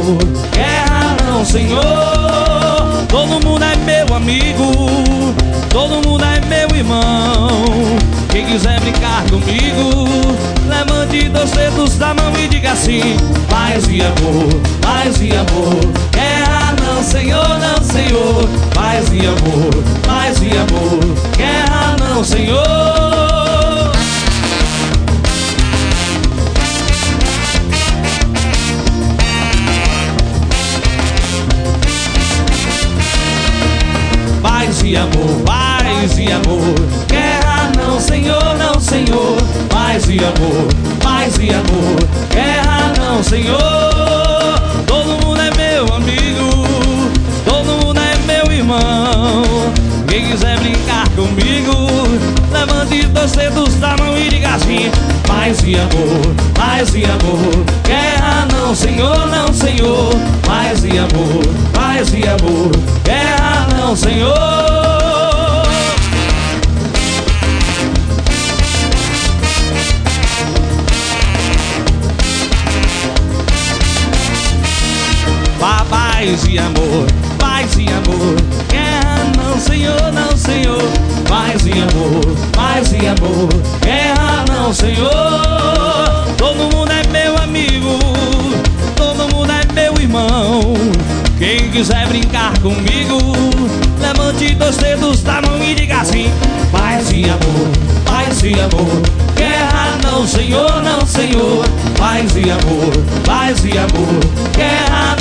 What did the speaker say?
amor, guerra não, Senhor. Todo mundo é meu amigo, todo mundo é meu irmão. Quem quiser brincar comigo, levante dois dedos da mão e diga assim: paz e amor, paz e amor. Guerra não, Senhor, não, Senhor. Paz e amor, paz e amor. Guerra não, Senhor. Paz e amor, paz e amor. Guerra não, Senhor, não, Senhor. Paz e amor, paz e amor. Guerra não, Senhor. Todo mundo é meu amigo, todo mundo é meu irmão. Quem quiser brincar comigo, levante dois dedos da mão e diga assim: paz e amor, paz e amor. Guerra não, Senhor, não, Senhor. Paz e amor, paz e amor. Guerra não, Senhor. Paz e amor, paz e amor. Guerra não, Senhor, não, Senhor. Paz e amor, paz e amor. Guerra não, Senhor. Todo mundo é meu amigo, todo mundo é meu irmão. Quem quiser brincar comigo, levante dois dedos da mão e diga assim: paz e amor, paz e amor. Guerra não, Senhor, não, Senhor. Paz e amor, paz e amor. Guerra